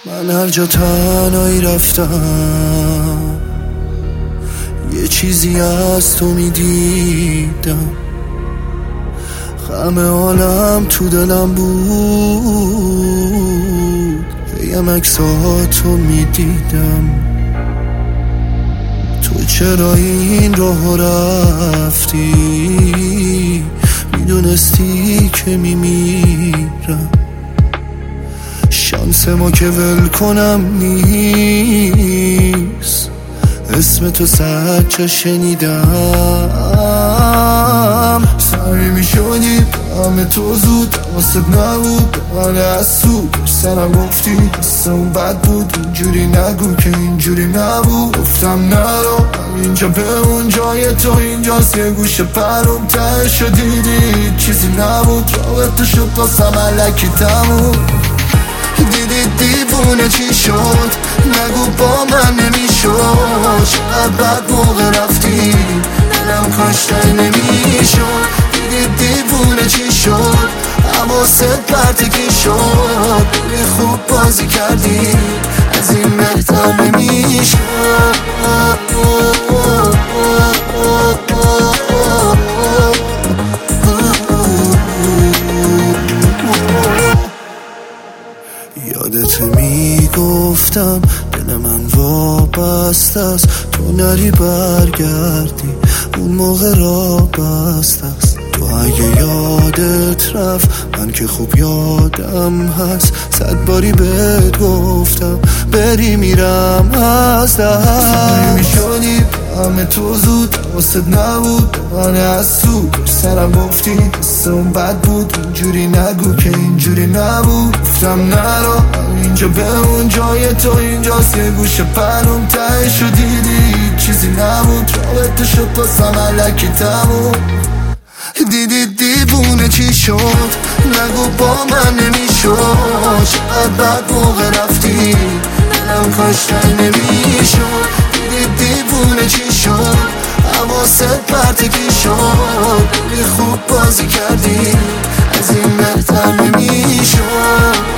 من هر جا تنهایی رفتم یه چیزی از تو میدیدم، غم عالم تو دلم بود، هیم عکساتو میدیدم. تو چرا این راه رفتی؟ میدونستی که میمیرم. شانس ما که ول کنم نیست، اسم تو سچه شنیدم. سعی میشدی همه تو زود واسه نبود، من از سود سرم گفتی قصه بد بود. اینجوری نگو که اینجوری نبود، گفتم نرو اینجا بمون، جای تو اینجاست. یه گوشه پرون تهشو دیدی چیزی نبود، رابطه شد واسم الکی تموم. دیدی دیوونه چی شد؟ نگو با من نمیشد. چقدر بد موقع رفتی دلم کاشته نمیشد. دیدی دیوونه چی شد؟ حواست پرتگی شد. بلی خوب بازی کردی، از این بهتر نمیشد. یادت میگفتم دل من وابسته است، تو نری برگردی اون موقع را بسته است. تو اگه یادت رفت من که خوب یادم هست، 100 باری بهت گفتم بری میرم از دست. میشدی همه تو زود واسه نبود، من از سود سرم گفتی قصه اون بد بود. اینجوری نگو که اینجوری نبود، گفتم نرو اینجا بمون، جای تو اینجاست. یه گوشه پرون تهشو دیدی چیزی نبود، رابطه شد واسم الکی تموم. دیدی دیوونه چی شد؟ نگو با من نمیشد. چقدر بد موقع رفتی دلم کاشته نمیشد. دیدی دیوونه چی شد؟ حواست پرتگی شد. بلی خوب بازی کردی، از این بهتر نمیشد.